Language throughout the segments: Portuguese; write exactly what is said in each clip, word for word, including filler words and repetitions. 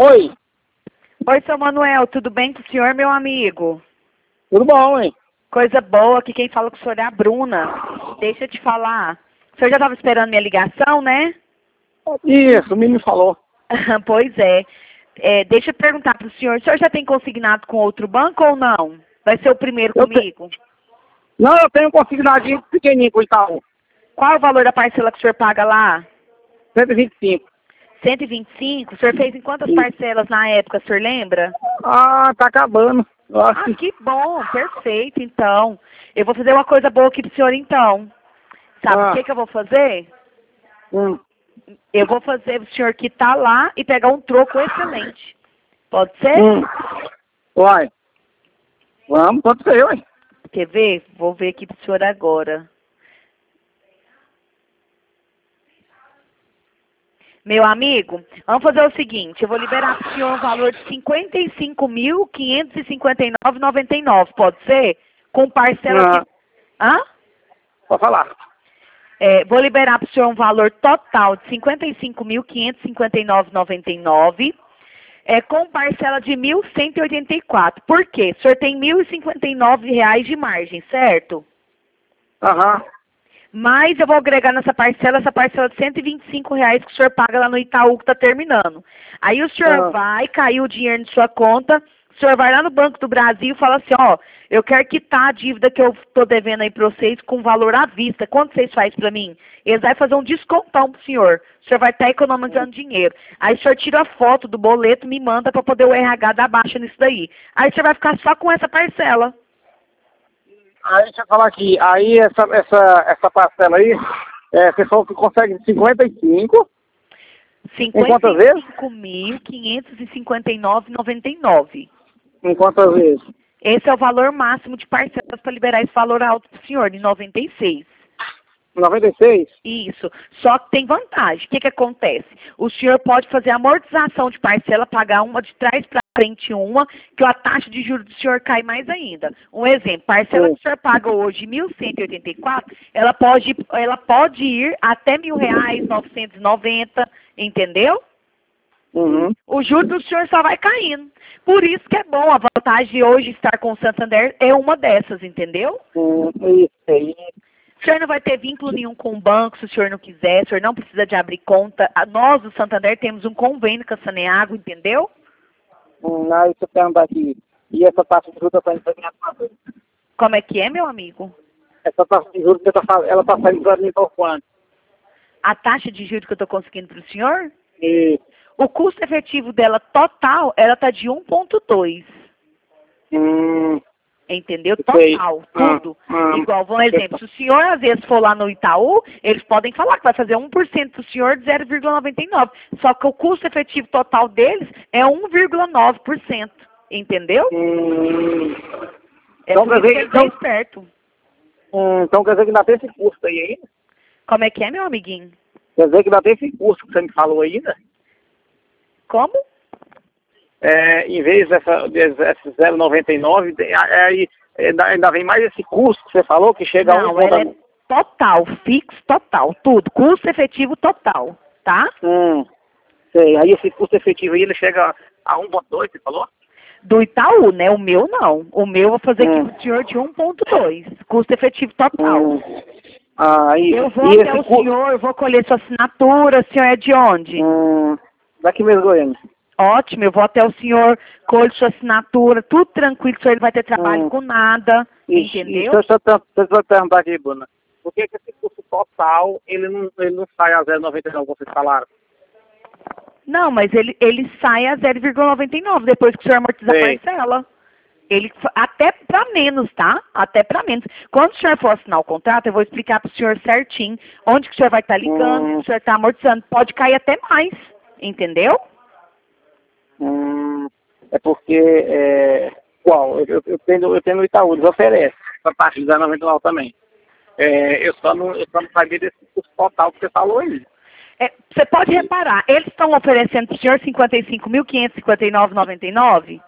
Oi, Oi, seu Manuel, tudo bem com o senhor, meu amigo? tudo bom, hein? Coisa boa, aqui quem fala com o senhor é a Bruna. Deixa eu te falar. O senhor já estava esperando minha ligação, né? Isso, o menino falou. Pois é. É, deixa eu perguntar para o senhor, o senhor já tem consignado com outro banco ou não? Vai ser o primeiro Eu te- comigo? Não, eu tenho um consignadinho pequenininho com o Itaú. Qual é o valor da parcela que o senhor paga lá? cento e vinte e cinco. cento e vinte e cinco? O senhor fez em quantas Isso. parcelas na época, o senhor lembra? Ah, tá acabando. Eu acho Ah, que... que bom, perfeito, então. Eu vou fazer uma coisa boa aqui pro senhor, então. Sabe o Ah, que, que eu vou fazer? hum. Eu vou fazer o senhor quitar lá e pegar um troco excelente. Pode ser? Hum. Uai, vamos, pode ser, ué. Quer ver? Vou ver aqui pro senhor agora. Meu amigo, vamos fazer o seguinte, eu vou liberar para o senhor um valor de cinquenta e cinco mil, quinhentos e cinquenta e nove reais e noventa e nove, pode ser? Com parcela Ah, de... Hã? pode falar. É, vou liberar para o senhor um valor total de cinquenta e cinco mil, quinhentos e cinquenta e nove reais e noventa e nove, é, com parcela de mil cento e oitenta e quatro. Por quê? O senhor tem mil e cinquenta e nove reais de margem, certo? Aham. Mas eu vou agregar nessa parcela, essa parcela de cento e vinte e cinco reais que o senhor paga lá no Itaú que está terminando. Aí o senhor Ah, vai, caiu o dinheiro na sua conta, o senhor vai lá no Banco do Brasil e fala assim, ó, eu quero quitar a dívida que eu estou devendo aí para vocês com valor à vista. Quanto vocês fazem para mim? Eles vão fazer um descontão para o senhor. O senhor vai estar economizando dinheiro. Aí o senhor tira a foto do boleto e me manda para poder o R H dar baixa nisso daí. Aí o senhor vai ficar só com essa parcela. aí deixa eu falar aqui. Aí essa, essa, essa parcela aí, é, você falou que consegue cinquenta e cinco. Em quantas cinquenta e vezes? cinco mil, quinhentos e cinquenta e nove reais e noventa e nove. Em quantas vezes? Esse é o valor máximo de parcelas para liberar esse valor alto para o senhor, de noventa e seis. noventa e seis? Isso. Só que tem vantagem. O que, que acontece? O senhor pode fazer amortização de parcela, pagar uma de trás para frente uma, que a taxa de juros do senhor cai mais ainda. Um exemplo, parcela Sim. que o senhor paga hoje mil cento e oitenta e quatro, ela pode, ela pode ir até mil reais, novecentos e noventa, entendeu? Uhum. O juro do senhor só vai caindo. Por isso que é bom, a vantagem de hoje estar com o Santander é uma dessas, entendeu? Hum, isso aí. O senhor não vai ter vínculo nenhum com o banco se o senhor não quiser, o senhor não precisa de abrir conta. A- Nós, do Santander, temos um convênio com a Saneago, entendeu? Hum, aí você pergunta aqui. E essa taxa de juros está saindo para mim? Como é que é, meu amigo? Essa taxa de juros, você tá, fa- ela está saindo para mim por quanto? A taxa de juros que eu estou conseguindo para o senhor, E, o custo efetivo dela total, ela está de um ponto dois. hum, Entendeu? sei. Total, Ah, tudo. ah, Igual, um exemplo, se o senhor às vezes for lá no Itaú, eles podem falar que vai fazer um por cento para o senhor de zero vírgula noventa e nove. Só que o custo efetivo total deles é um vírgula nove por cento. Entendeu? hum, É então, por quer isso dizer, que que- eles são então, espertos. hum, então quer dizer que ainda tem esse custo aí ainda? Como é que é, meu amiguinho? Quer dizer que ainda tem esse custo que você me falou ainda? Como? É, em vez dessa, desse zero vírgula noventa e nove, tem- é, aí ainda, ainda vem mais esse custo que você falou, que chega a um Não, ponto... ela é total, fixo total, tudo. Custo efetivo total, tá? Hum, sei. Aí esse custo efetivo aí, ele chega a um ponto dois, você falou? Do Itaú, né? O meu não. O meu eu vou fazer aqui Hum. pro senhor de um ponto dois. Custo efetivo total. Hum. Ah, e, Eu vou e até esse o custo... senhor, vou colher sua assinatura. O senhor é de onde? Hum, daqui mesmo, Goiânia. Ótimo, eu vou até o senhor, colho sua assinatura, tudo tranquilo, o senhor não vai ter trabalho Hum. com nada, Isso, entendeu? isso, deixa eu te- deixa eu te perguntar aqui, Bruna. Por que, que esse custo total, ele não, ele não sai a zero vírgula noventa e nove, como vocês falaram? Não, mas ele, ele sai a zero vírgula noventa e nove depois que o senhor amortiza a Sei. parcela. Ele, fa- até para menos, tá? Até para menos. Quando o senhor for assinar o contrato, eu vou explicar para o senhor certinho onde que o senhor vai estar ligando, Hum. o senhor está amortizando. Pode cair até mais, entendeu? Hum, é porque, é, qual? Eu, eu, eu tenho, eu tenho no Itaú, eles oferecem, essa parte de zero vírgula noventa e nove também. É, eu, só não, eu só não sabia desse custo total que você falou aí. É, você pode reparar, eles estão oferecendo para o senhor cinquenta e cinco mil, quinhentos e cinquenta e nove reais e noventa e nove?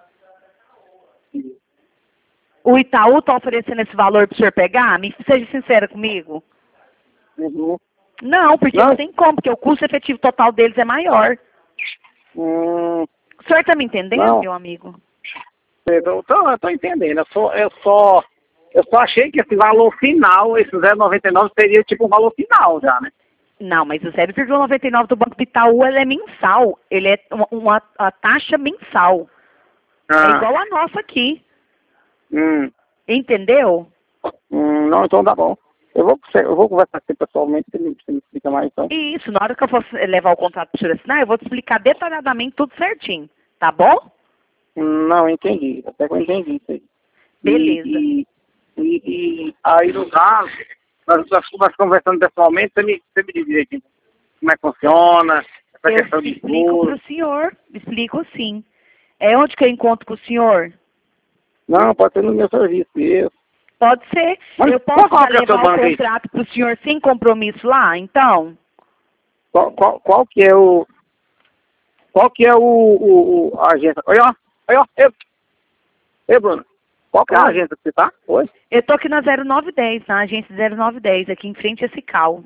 O Itaú está oferecendo esse valor para o senhor pegar? Me seja sincera comigo. Uhum. Não, porque Não? não tem como, porque o custo efetivo total deles é maior. Hum, O senhor tá me entendendo, Não. meu amigo? Eu tô, eu tô entendendo. Eu só, eu, só, eu só achei que esse valor final, esse zero vírgula noventa e nove, seria tipo um valor final já, né? Não, mas o zero vírgula noventa e nove do Banco do Itaú, ele é mensal. Ele é uma, uma a taxa mensal. Ah. É igual a nossa aqui. Hum, Entendeu? hum, não, então tá bom. Eu vou, eu vou conversar aqui pessoalmente, você me, você me explica mais então. Isso, na hora que eu for levar o contrato para o senhor assinar, eu vou te explicar detalhadamente tudo certinho. Tá bom? Hum, Não, entendi. Até que eu entendi isso aí. Beleza. E, e, e aí, no caso, nós, nós, nós conversando pessoalmente, você me, você me diz direitinho como é que funciona, essa Eu questão de explico para juros. o senhor. Explico sim. É onde que eu encontro com o senhor? Não, pode ser no meu serviço, isso. Pode ser. Mas Eu qual, posso qual já que é o seu levar o banco aí? contrato para o senhor sem compromisso lá, então? Qual, qual, qual que é o... Qual que é o... o, o a agência? Olha, ó. Olha, ó. Ei, ei, Bruno. Qual que é a Oi. agência que você tá? Oi? Eu tô aqui na zero nove dez, na agência zero nove dez, aqui em frente a Cical.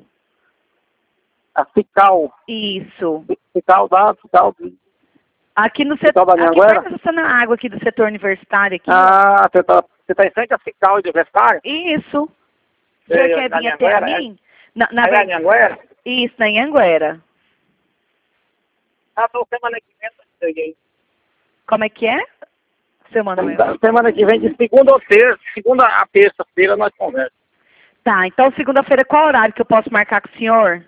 A Cical. Isso. Cical da... Cical... Aqui no Cical setor, da aqui Anhanguera? perto dessa na água aqui do setor universitário aqui. Ah, você tá, você tá em frente à Cical Universitária? Isso. O Sei, senhor quer na vir até a Anhanguera, é? mim? Na, na Aí a verdade, Anhanguera? isso, na Anhanguera. Ah, tô semana que vem, eu cheguei. Como é que é, seu Manuel? Semana que vem, de segunda ou terça, segunda a terça-feira, nós conversamos. Tá, então segunda-feira qual horário que eu posso marcar com o senhor?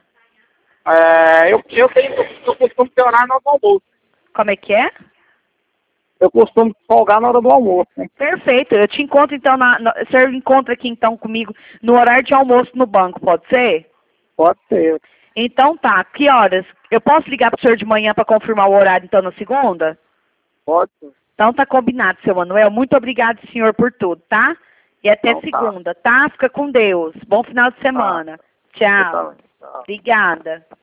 É, eu, eu tenho, eu costumo ter horário na hora do almoço. Como é que é? Eu costumo folgar na hora do almoço, né? Perfeito, eu te encontro então, na, na, o senhor encontra aqui então comigo no horário de almoço no banco, pode ser? Pode ser. Então tá, que horas? Eu posso ligar pro senhor de manhã para confirmar o horário então na segunda? Pode ser. Então tá combinado, seu Manuel. Muito obrigado, senhor, por tudo, tá? E até Então tá. segunda, tá? Fica com Deus. Bom final de semana. Tchau. Tá. Tchau. Obrigada.